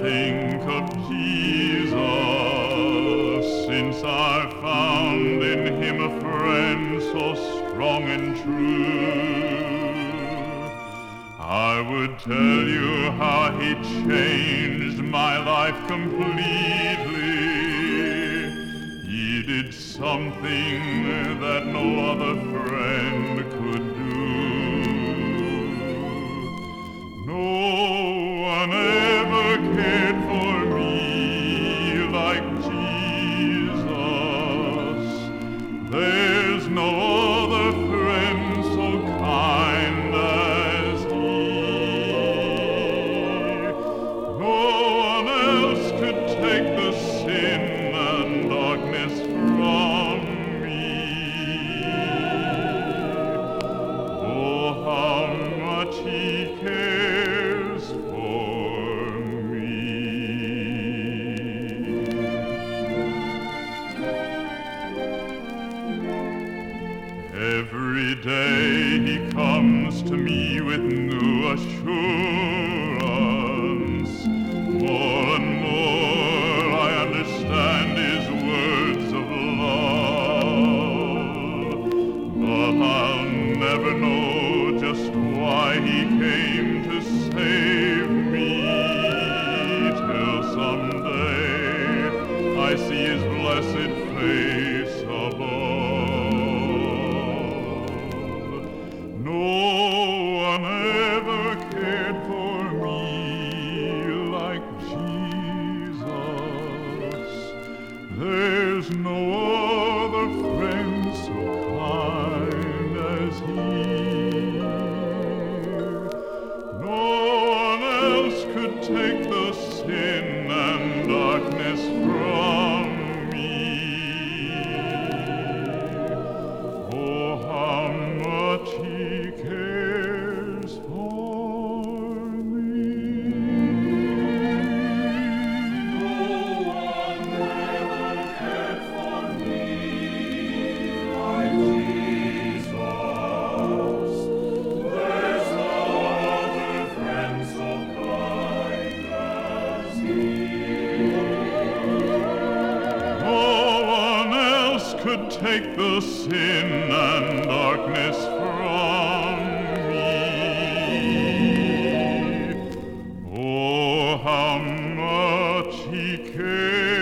think of Jesus, since I found in him a friend so strong and true. I would tell you how he changed my life completely. He did something that no other friend could do. No one ever cared for me like Jesus. There's no other friend so kind as he. No one else could take the sin and darkness from me. Oh, how much he cares for me. Every day he comes to me with new assurance. More and more I understand his words of love. But I'll never know just why he came to save me, till someday I see his blessed face above. No one ever cared for me like Jesus. There's no other friend so kind as he. No one else could take the sin and darkness from me. Oh, how much he cares for me. No one ever cared for me like Jesus. There's no other friend so kind as he. No one else could take the sin and darkness from me. Oh, how much he cares.